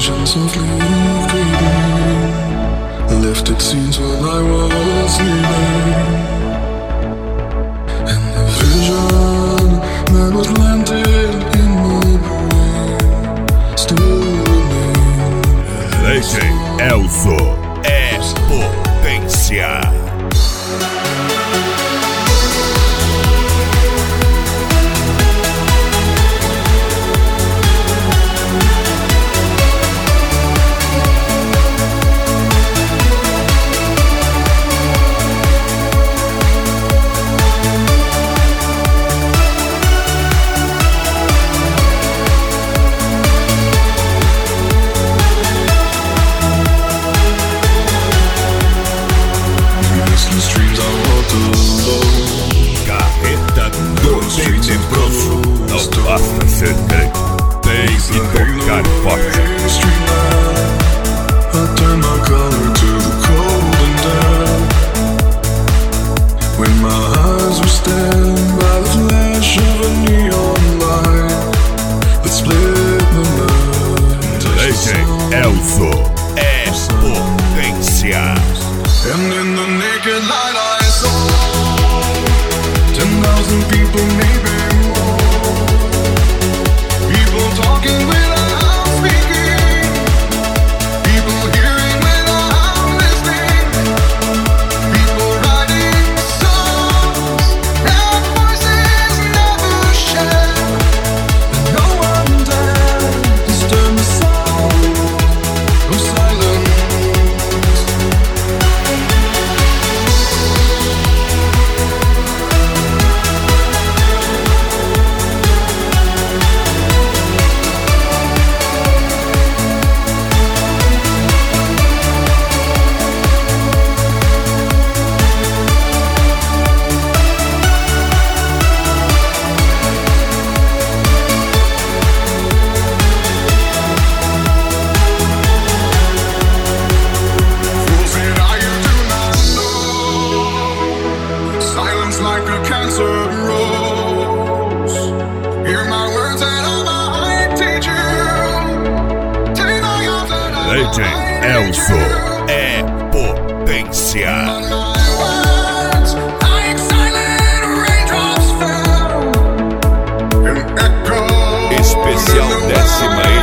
visions of leaving, lifted scenes while I was sleeping, and the vision that was landed in my brain still remains. DJ Elzo é potência. Carreta do Tenebroso. Não basta ser grande, tem que tocar forte. I turn my color to the cold and damp, when my eyes were stabbed by the flash of a neon light that split the night. DJ Elzo é potência. And in the naked light I saw 10,000 people, maybe more. People talking without speaking, people hearing without listening, people writing songs that voices never share. And no one dared disturb the sound of silence. Like a cancer rose. Hear my words and I might teach you. Take my arms and I DJ Elzo é potência. Especial 10ª